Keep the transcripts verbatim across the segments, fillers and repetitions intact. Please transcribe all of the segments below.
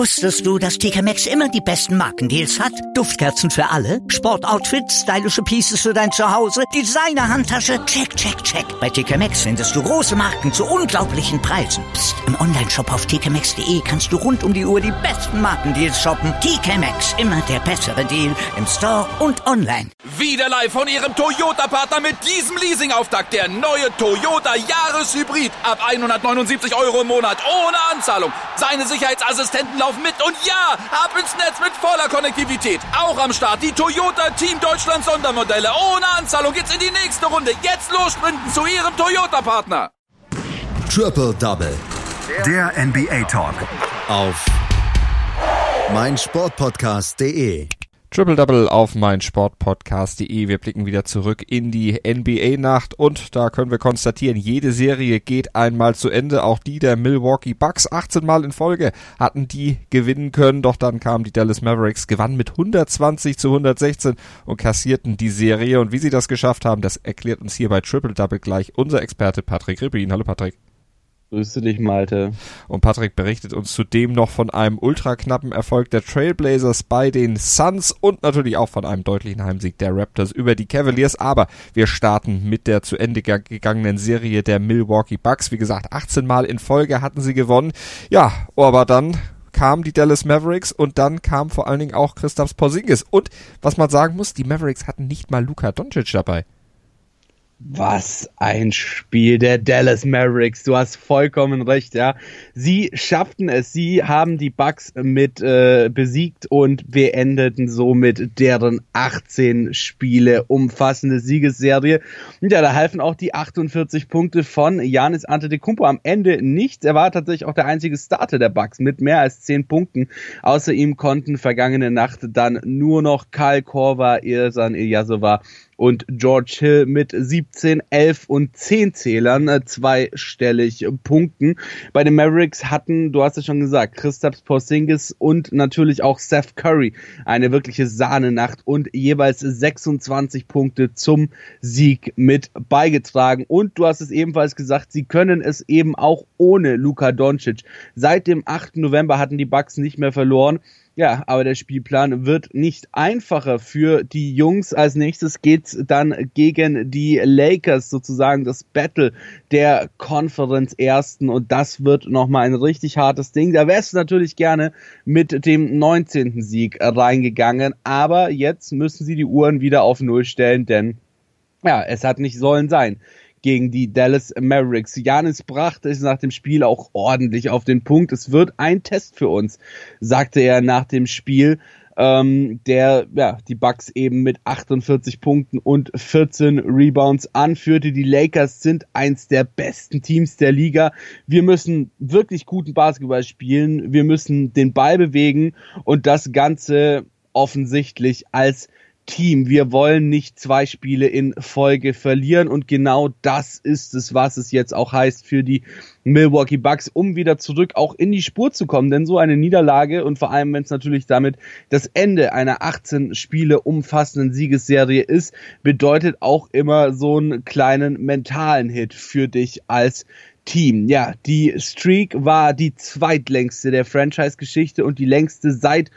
Wusstest du, dass T K Maxx immer die besten Markendeals hat? Duftkerzen für alle, Sportoutfits, stylische Pieces für dein Zuhause, Designer-Handtasche, check, check, check. Bei T K Maxx findest du große Marken zu unglaublichen Preisen. Psst. Im Onlineshop auf t k maxx punkt d e kannst du rund um die Uhr die besten Markendeals shoppen. T K Maxx, immer der bessere Deal im Store und online. Wieder live von Ihrem Toyota-Partner mit diesem Leasing-Auftakt. Der neue Toyota Jahreshybrid. Ab hundertneunundsiebzig Euro im Monat ohne Anzahlung. Seine Sicherheitsassistenten laufen mit und ja, ab ins Netz mit voller Konnektivität. Auch am Start die Toyota Team Deutschland Sondermodelle. Ohne Anzahlung geht's in die nächste Runde. Jetzt los sprinten zu Ihrem Toyota-Partner. Triple Double. Der N B A Talk. Auf meinsportpodcast punkt de. Triple Double auf meinsportpodcast punkt de. Wir blicken wieder zurück in die N B A-Nacht und da können wir konstatieren, jede Serie geht einmal zu Ende. Auch die der Milwaukee Bucks, achtzehn Mal in Folge hatten die gewinnen können, doch dann kamen die Dallas Mavericks, gewannen mit hundertzwanzig zu hundertsechzehn und kassierten die Serie. Und wie sie das geschafft haben, das erklärt uns hier bei Triple Double gleich unser Experte Patrick Ribin. Hallo Patrick. Grüße dich, Malte. Und Patrick berichtet uns zudem noch von einem ultraknappen Erfolg der Trailblazers bei den Suns und natürlich auch von einem deutlichen Heimsieg der Raptors über die Cavaliers. Aber wir starten mit der zu Ende gegangenen Serie der Milwaukee Bucks. Wie gesagt, achtzehn Mal in Folge hatten sie gewonnen. Ja, aber dann kamen die Dallas Mavericks und dann kam vor allen Dingen auch Kristaps Porzingis. Und was man sagen muss, die Mavericks hatten nicht mal Luka Doncic dabei. Was ein Spiel der Dallas Mavericks. Du hast vollkommen recht, ja. Sie schafften es. Sie haben die Bucks mit äh, besiegt und beendeten somit deren achtzehn Spiele umfassende Siegesserie. Und ja, da halfen auch die achtundvierzig Punkte von Giannis Antetokounmpo am Ende nichts. Er war tatsächlich auch der einzige Starter der Bucks mit mehr als zehn Punkten. Außer ihm konnten vergangene Nacht dann nur noch Kyle Korver, Ersan Ilyasova und George Hill mit siebzehn, elf und zehn Zählern äh, zweistellig Punkten. Bei den Mavericks hatten, du hast es schon gesagt, Kristaps Porzingis und natürlich auch Seth Curry eine wirkliche Sahnenacht und jeweils sechsundzwanzig Punkte zum Sieg mit beigetragen. Und du hast es ebenfalls gesagt, sie können es eben auch ohne Luka Doncic. Seit dem achten November hatten die Bucks nicht mehr verloren. Ja, aber der Spielplan wird nicht einfacher für die Jungs. Als nächstes geht's dann gegen die Lakers, sozusagen das Battle der Conference Ersten. Und das wird nochmal ein richtig hartes Ding. Da wärst du natürlich gerne mit dem neunzehnten Sieg reingegangen. Aber jetzt müssen sie die Uhren wieder auf Null stellen, denn ja, es hat nicht sollen sein gegen die Dallas Mavericks. Giannis brachte es nach dem Spiel auch ordentlich auf den Punkt. Es wird ein Test für uns, sagte er nach dem Spiel, ähm, der ja die Bucks eben mit achtundvierzig Punkten und vierzehn Rebounds anführte. Die Lakers sind eins der besten Teams der Liga. Wir müssen wirklich guten Basketball spielen. Wir müssen den Ball bewegen und das Ganze offensichtlich als Team. Wir wollen nicht zwei Spiele in Folge verlieren und genau das ist es, was es jetzt auch heißt für die Milwaukee Bucks, um wieder zurück auch in die Spur zu kommen, denn so eine Niederlage und vor allem, wenn es natürlich damit das Ende einer achtzehn Spiele umfassenden Siegesserie ist, bedeutet auch immer so einen kleinen mentalen Hit für dich als Team. Ja, die Streak war die zweitlängste der Franchise-Geschichte und die längste seit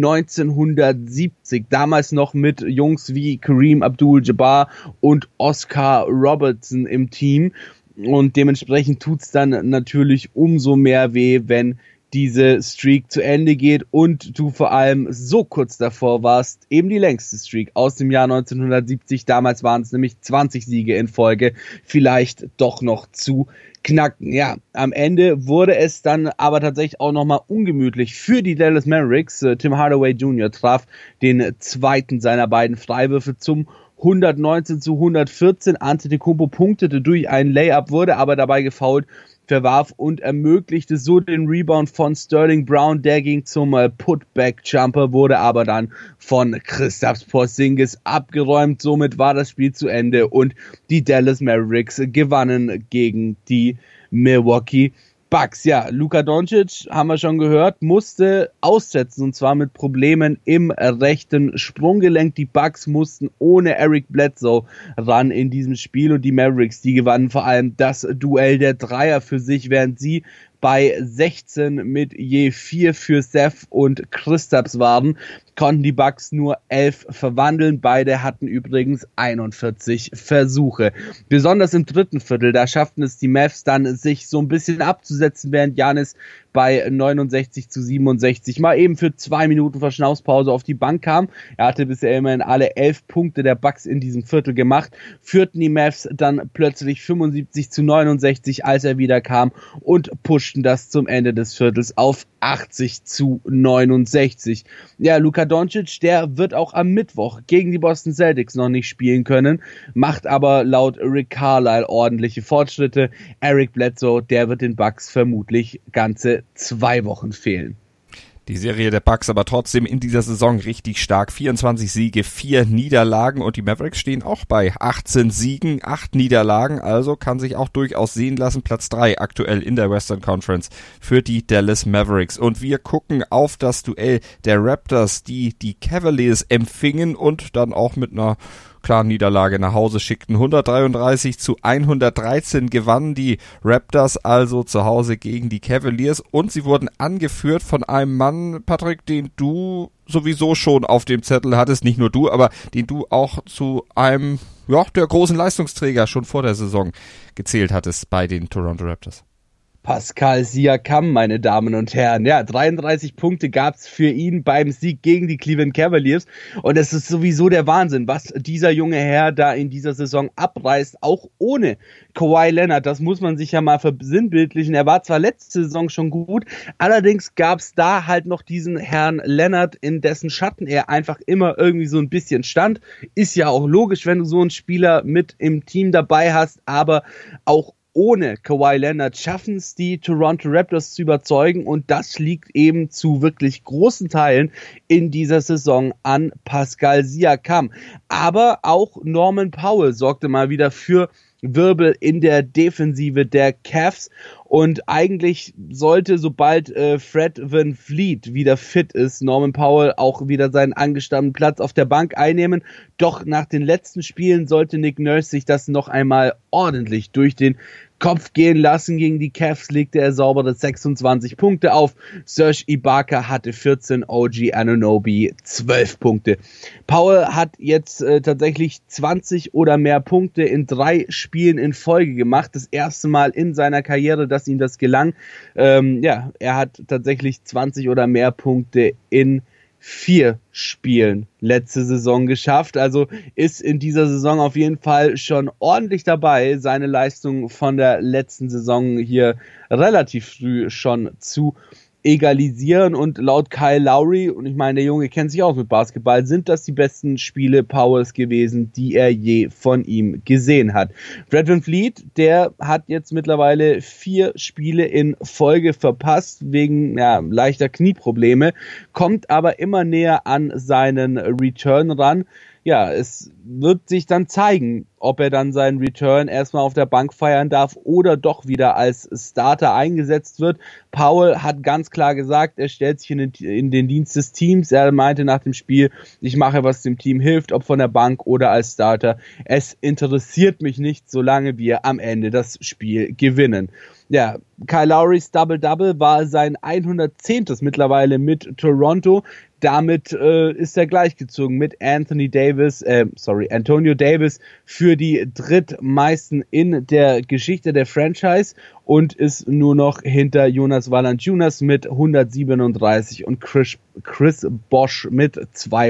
neunzehnhundertsiebzig. Damals noch mit Jungs wie Kareem Abdul-Jabbar und Oscar Robertson im Team. Und dementsprechend tut's dann natürlich umso mehr weh, wenn diese Streak zu Ende geht und du vor allem so kurz davor warst, eben die längste Streak aus dem Jahr neunzehnhundertsiebzig, damals waren es nämlich zwanzig Siege in Folge, vielleicht doch noch zu knacken. Ja, am Ende wurde es dann aber tatsächlich auch nochmal ungemütlich für die Dallas Mavericks. Tim Hardaway Junior traf den zweiten seiner beiden Freiwürfe zum hundertneunzehn zu hundertvierzehn. Antetokounmpo punktete durch einen Layup, wurde aber dabei gefoult, verwarf und ermöglichte so den Rebound von Sterling Brown. Der ging zum äh, Putback-Jumper, wurde aber dann von Kristaps Porzingis abgeräumt. Somit war das Spiel zu Ende und die Dallas Mavericks gewannen gegen die Milwaukee Bucks. Ja, Luka Doncic, haben wir schon gehört, musste aussetzen und zwar mit Problemen im rechten Sprunggelenk. Die Bucks mussten ohne Eric Bledsoe ran in diesem Spiel und die Mavericks, die gewannen vor allem das Duell der Dreier für sich, während sie bei sechzehn mit je vier für Seth und Kristaps waren, konnten die Bucks nur elf verwandeln. Beide hatten übrigens einundvierzig Versuche. Besonders im dritten Viertel, da schafften es die Mavs dann, sich so ein bisschen abzusetzen, während Giannis bei neunundsechzig zu siebenundsechzig mal eben für zwei Minuten Verschnaufspause auf die Bank kam. Er hatte bisher immerhin alle elf Punkte der Bucks in diesem Viertel gemacht. Führten die Mavs dann plötzlich fünfundsiebzig zu neunundsechzig, als er wieder kam, und pushten das zum Ende des Viertels auf achtzig zu neunundsechzig. Ja, Luka Doncic, der wird auch am Mittwoch gegen die Boston Celtics noch nicht spielen können, macht aber laut Rick Carlisle ordentliche Fortschritte. Eric Bledsoe, der wird den Bucks vermutlich ganze zwei Wochen fehlen. Die Serie der Bucks aber trotzdem in dieser Saison richtig stark. vierundzwanzig Siege, vier Niederlagen, und die Mavericks stehen auch bei achtzehn Siegen, acht Niederlagen, also kann sich auch durchaus sehen lassen. Platz drei aktuell in der Western Conference für die Dallas Mavericks. Und wir gucken auf das Duell der Raptors, die die Cavaliers empfingen und dann auch mit einer klaren Niederlage nach Hause schickten. hundertdreiunddreißig zu hundertdreizehn gewannen die Raptors also zu Hause gegen die Cavaliers, und sie wurden angeführt von einem Mann, Patrick, den du sowieso schon auf dem Zettel hattest, nicht nur du, aber den du auch zu einem, ja, der großen Leistungsträger schon vor der Saison gezählt hattest bei den Toronto Raptors. Pascal Siakam, meine Damen und Herren. Ja, dreiunddreißig Punkte gab's für ihn beim Sieg gegen die Cleveland Cavaliers. Und es ist sowieso der Wahnsinn, was dieser junge Herr da in dieser Saison abreißt, auch ohne Kawhi Leonard. Das muss man sich ja mal versinnbildlichen. Er war zwar letzte Saison schon gut, allerdings gab's da halt noch diesen Herrn Leonard, in dessen Schatten er einfach immer irgendwie so ein bisschen stand. Ist ja auch logisch, wenn du so einen Spieler mit im Team dabei hast, aber auch ohne Kawhi Leonard schaffen es die Toronto Raptors zu überzeugen, und das liegt eben zu wirklich großen Teilen in dieser Saison an Pascal Siakam. Aber auch Norman Powell sorgte mal wieder für Wirbel in der Defensive der Cavs, und eigentlich sollte, sobald äh, Fred VanVleet wieder fit ist, Norman Powell auch wieder seinen angestammten Platz auf der Bank einnehmen. Doch nach den letzten Spielen sollte Nick Nurse sich das noch einmal ordentlich durch den Kopf gehen lassen. Gegen die Cavs legte er saubere sechsundzwanzig Punkte auf. Serge Ibaka hatte vierzehn, O G Anunoby zwölf Punkte. Powell hat jetzt äh, tatsächlich zwanzig oder mehr Punkte in drei Spielen in Folge gemacht. Das erste Mal in seiner Karriere, dass ihm das gelang. Ähm, ja, er hat tatsächlich zwanzig oder mehr Punkte in vier Spielen letzte Saison geschafft, also ist in dieser Saison auf jeden Fall schon ordentlich dabei, seine Leistung von der letzten Saison hier relativ früh schon zu egalisieren, und laut Kyle Lowry, und ich meine, der Junge kennt sich aus mit Basketball, sind das die besten Spiele Powells gewesen, die er je von ihm gesehen hat. Fred VanVleet, der hat jetzt mittlerweile vier Spiele in Folge verpasst, wegen ja, leichter Knieprobleme, kommt aber immer näher an seinen Return ran. Ja, es wird sich dann zeigen, ob er dann seinen Return erstmal auf der Bank feiern darf oder doch wieder als Starter eingesetzt wird. Powell hat ganz klar gesagt, er stellt sich in den, in den Dienst des Teams. Er meinte nach dem Spiel, ich mache, was dem Team hilft, ob von der Bank oder als Starter. Es interessiert mich nicht, solange wir am Ende das Spiel gewinnen. Ja, Kyle Lowrys Double-Double war sein hundertzehntes mittlerweile mit Toronto. Damit äh, ist er gleichgezogen mit Anthony Davis, äh, sorry, Antonio Davis für die drittmeisten in der Geschichte der Franchise und ist nur noch hinter Jonas Valanciunas mit hundertsiebenunddreißig und Chris, Chris Bosh mit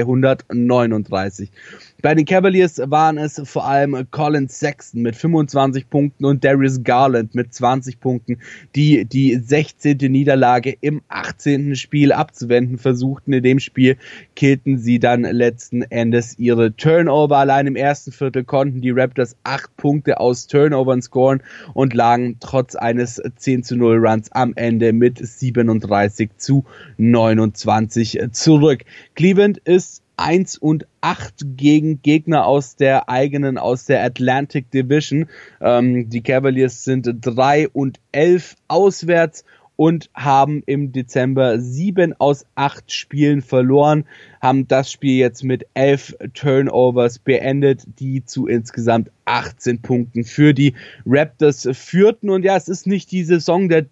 zweihundertneununddreißig. Bei den Cavaliers waren es vor allem Colin Sexton mit fünfundzwanzig Punkten und Darius Garland mit zwanzig Punkten, die die sechzehnte Niederlage im achtzehnten Spiel abzuwenden versuchten. In dem Spiel killten sie dann letzten Endes ihre Turnover. Allein im ersten Viertel konnten die Raptors acht Punkte aus Turnovern scoren und lagen trotz eines zehn zu null Runs am Ende mit siebenunddreißig zu neunundzwanzig zurück. Cleveland ist eins und acht gegen Gegner aus der eigenen, aus der Atlantic Division. Ähm, die Cavaliers sind drei und elf auswärts und haben im Dezember sieben aus acht Spielen verloren, haben das Spiel jetzt mit elf Turnovers beendet, die zu insgesamt achtzehn Punkten für die Raptors führten. Und ja, es ist nicht die Saison der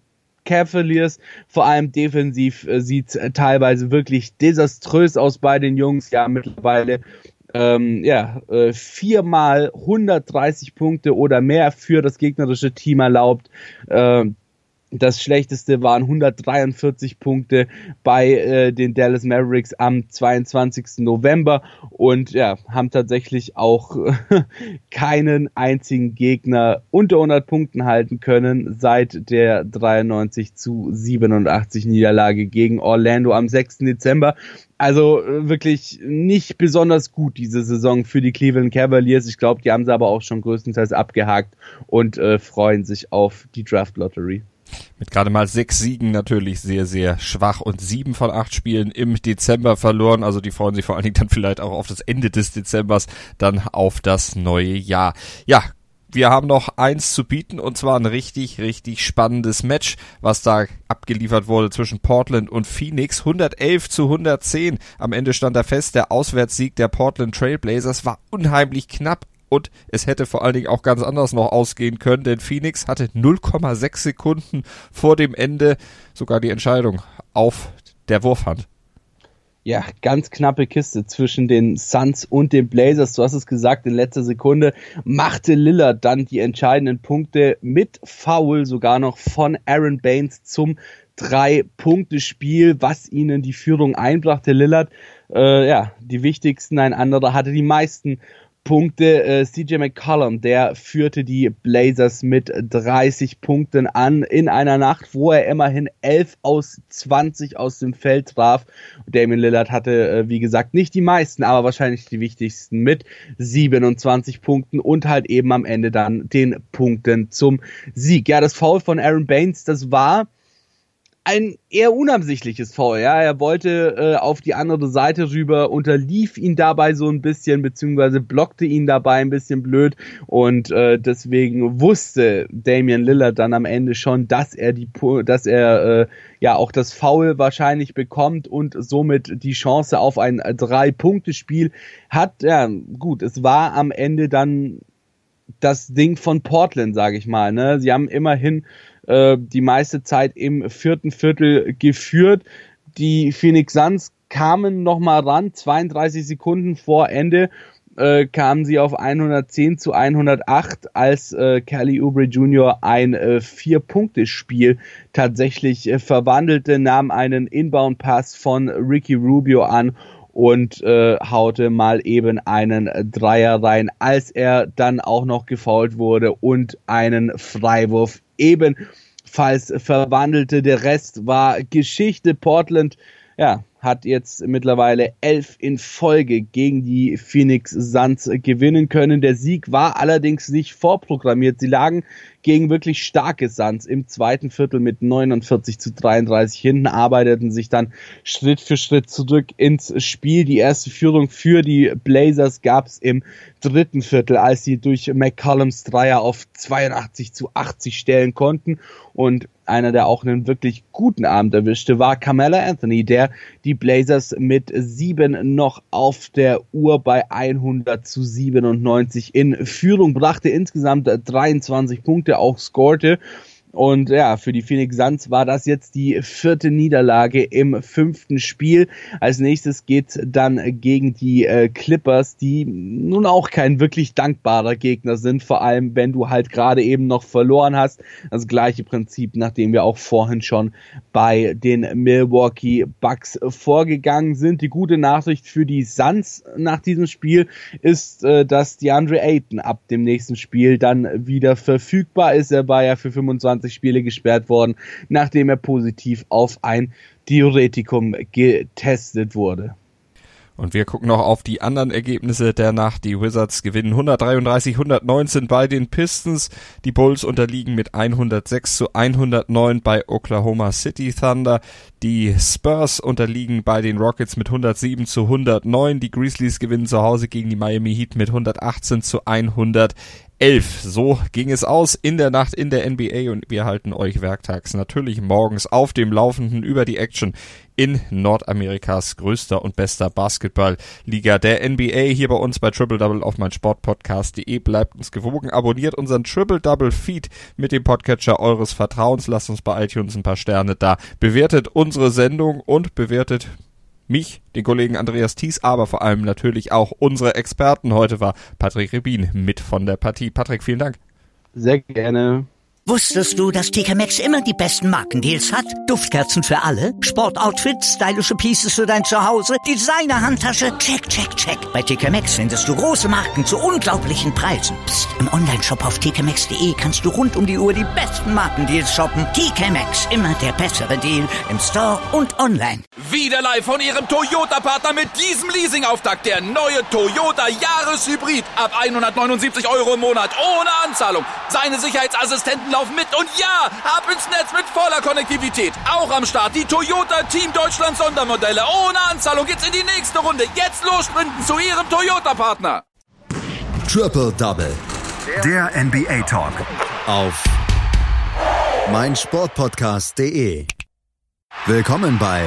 Cavaliers. Vor allem defensiv äh, sieht es äh, teilweise wirklich desaströs aus bei den Jungs. Ja, mittlerweile ähm, ja, äh, viermal hundertdreißig Punkte oder mehr für das gegnerische Team erlaubt. Ähm, Das schlechteste waren hundertdreiundvierzig Punkte bei äh, den Dallas Mavericks am zweiundzwanzigsten November und ja, haben tatsächlich auch äh, keinen einzigen Gegner unter hundert Punkten halten können seit der dreiundneunzig zu siebenundachtzig Niederlage gegen Orlando am sechsten Dezember. Also äh, wirklich nicht besonders gut diese Saison für die Cleveland Cavaliers. Ich glaube, die haben sie aber auch schon größtenteils abgehakt und äh, freuen sich auf die Draft Lottery. Mit gerade mal sechs Siegen natürlich sehr, sehr schwach und sieben von acht Spielen im Dezember verloren. Also die freuen sich vor allen Dingen dann vielleicht auch auf das Ende des Dezembers, dann auf das neue Jahr. Ja, wir haben noch eins zu bieten und zwar ein richtig, richtig spannendes Match, was da abgeliefert wurde zwischen Portland und Phoenix. hundertelf zu hundertzehn. Am Ende stand da fest, der Auswärtssieg der Portland Trail Blazers war unheimlich knapp. Und es hätte vor allen Dingen auch ganz anders noch ausgehen können, denn Phoenix hatte null Komma sechs Sekunden vor dem Ende sogar die Entscheidung auf der Wurfhand. Ja, ganz knappe Kiste zwischen den Suns und den Blazers. Du hast es gesagt, in letzter Sekunde machte Lillard dann die entscheidenden Punkte mit Foul sogar noch von Aaron Baines zum Drei-Punkte-Spiel, was ihnen die Führung einbrachte. Lillard, äh, ja, die wichtigsten, ein anderer hatte die meisten Punkte. äh, C J McCollum, der führte die Blazers mit dreißig Punkten an in einer Nacht, wo er immerhin elf aus zwanzig aus dem Feld traf. Damian Lillard hatte, äh, wie gesagt, nicht die meisten, aber wahrscheinlich die wichtigsten mit siebenundzwanzig Punkten und halt eben am Ende dann den Punkten zum Sieg. Ja, das Foul von Aaron Baines, das war ein eher unabsichtliches Foul, ja, er wollte äh, auf die andere Seite rüber, unterlief ihn dabei so ein bisschen, beziehungsweise blockte ihn dabei ein bisschen blöd und äh, deswegen wusste Damian Lillard dann am Ende schon, dass er die, dass er äh, ja auch das Foul wahrscheinlich bekommt und somit die Chance auf ein Drei-Punkte-Spiel hat. Ja, gut, es war am Ende dann das Ding von Portland, sage ich mal, ne, sie haben immerhin die meiste Zeit im vierten Viertel geführt. Die Phoenix Suns kamen nochmal ran, zweiunddreißig Sekunden vor Ende äh, kamen sie auf hundertzehn zu hundertacht, als äh, Kelly Oubre Junior ein äh, Vier-Punkte-Spiel tatsächlich äh, verwandelte, nahm einen Inbound-Pass von Ricky Rubio an und äh, haute mal eben einen Dreier rein, als er dann auch noch gefoult wurde und einen Freiwurf ebenfalls verwandelte. Der Rest war Geschichte. Portland, ja, hat jetzt mittlerweile elf in Folge gegen die Phoenix Suns gewinnen können. Der Sieg war allerdings nicht vorprogrammiert. Sie lagen gegen wirklich starke Suns im zweiten Viertel mit neunundvierzig zu dreiunddreißig hinten, arbeiteten sich dann Schritt für Schritt zurück ins Spiel. Die erste Führung für die Blazers gab es im dritten Viertel, als sie durch McCollums Dreier auf zweiundachtzig zu achtzig stellen konnten. Und einer, der auch einen wirklich guten Abend erwischte, war Carmelo Anthony, der die Blazers mit sieben noch auf der Uhr bei hundert zu siebenundneunzig in Führung brachte, insgesamt dreiundzwanzig Punkte auch scorte. Und ja, für die Phoenix Suns war das jetzt die vierte Niederlage im fünften Spiel. Als nächstes geht's dann gegen die äh, Clippers, die nun auch kein wirklich dankbarer Gegner sind, vor allem wenn du halt gerade eben noch verloren hast. Das gleiche Prinzip, nachdem wir auch vorhin schon bei den Milwaukee Bucks vorgegangen sind. Die gute Nachricht für die Suns nach diesem Spiel ist, äh, dass DeAndre Ayton ab dem nächsten Spiel dann wieder verfügbar ist. Er war ja für fünfundzwanzig Spiele gesperrt worden, nachdem er positiv auf ein Diuretikum getestet wurde. Und wir gucken noch auf die anderen Ergebnisse der Nacht. Die Wizards gewinnen hundertdreiunddreißig hundertneunzehn bei den Pistons. Die Bulls unterliegen mit hundertsechs zu hundertneun bei Oklahoma City Thunder. Die Spurs unterliegen bei den Rockets mit hundertsieben zu hundertneun. Die Grizzlies gewinnen zu Hause gegen die Miami Heat mit hundertachtzehn zu hundertelf. elf. So ging es aus in der Nacht in der N B A und wir halten euch werktags natürlich morgens auf dem Laufenden über die Action in Nordamerikas größter und bester Basketballliga, der N B A, hier bei uns bei Triple Double auf meinsportpodcast punkt de. Bleibt uns gewogen, abonniert unseren Triple Double Feed mit dem Podcatcher eures Vertrauens, lasst uns bei iTunes ein paar Sterne da, bewertet unsere Sendung und bewertet mich, den Kollegen Andreas Thies, aber vor allem natürlich auch unsere Experten. Heute war Patrick Rebin mit von der Partie. Patrick, vielen Dank. Sehr gerne. Wusstest du, dass T K Maxx immer die besten Markendeals hat? Duftkerzen für alle, Sportoutfits, stylische Pieces für dein Zuhause, Designer-Handtasche, check, check, check. Bei T K Maxx findest du große Marken zu unglaublichen Preisen. Psst. Im Onlineshop auf t k maxx punkt de kannst du rund um die Uhr die besten Markendeals shoppen. T K Maxx, immer der bessere Deal im Store und online. Wieder live von ihrem Toyota-Partner mit diesem Leasing-Auftakt. Der neue Toyota Jahreshybrid. Ab hundertneunundsiebzig Euro im Monat ohne Anzahlung. Seine Sicherheitsassistenten laufen mit und ja, ab ins Netz mit voller Konnektivität. Auch am Start die Toyota Team Deutschland Sondermodelle. Ohne Anzahlung geht's in die nächste Runde. Jetzt los sprinten zu ihrem Toyota-Partner. Triple Double. Der N B A Talk. Auf meinsportpodcast punkt de. Willkommen bei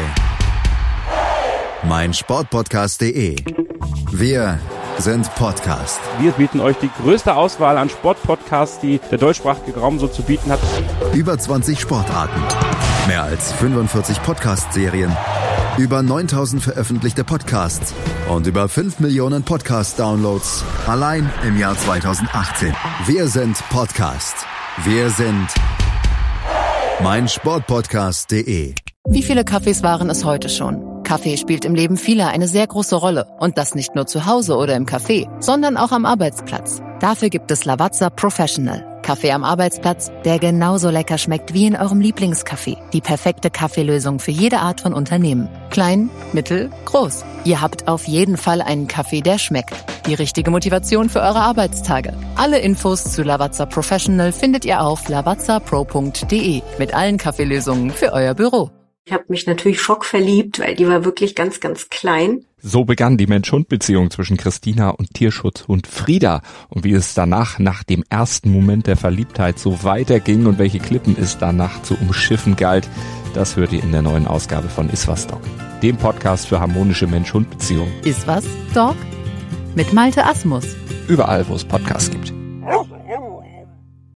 meinsportpodcast punkt de. Wir sind Podcast. Wir bieten euch die größte Auswahl an Sportpodcasts, die der deutschsprachige Raum so zu bieten hat. Über zwanzig Sportarten, mehr als fünfundvierzig Podcast-Serien, über neuntausend veröffentlichte Podcasts und über fünf Millionen Podcast-Downloads allein im Jahr zweitausendachtzehn. Wir sind Podcast. Wir sind meinsportpodcast punkt de. Wie viele Kaffees waren es heute schon? Kaffee spielt im Leben vieler eine sehr große Rolle. Und das nicht nur zu Hause oder im Café, sondern auch am Arbeitsplatz. Dafür gibt es Lavazza Professional. Kaffee am Arbeitsplatz, der genauso lecker schmeckt wie in eurem Lieblingscafé. Die perfekte Kaffeelösung für jede Art von Unternehmen. Klein, mittel, groß. Ihr habt auf jeden Fall einen Kaffee, der schmeckt. Die richtige Motivation für eure Arbeitstage. Alle Infos zu Lavazza Professional findet ihr auf lavazza pro punkt de mit allen Kaffeelösungen für euer Büro. Ich habe mich natürlich schockverliebt, weil die war wirklich ganz, ganz klein. So begann die Mensch-Hund-Beziehung zwischen Christina und Tierschutzhund Frieda. Und wie es danach, nach dem ersten Moment der Verliebtheit, so weiterging und welche Klippen es danach zu umschiffen galt, das hört ihr in der neuen Ausgabe von Iswas Dog, dem Podcast für harmonische Mensch-Hund-Beziehungen. Iswas Dog? Mit Malte Asmus. Überall, wo es Podcasts gibt.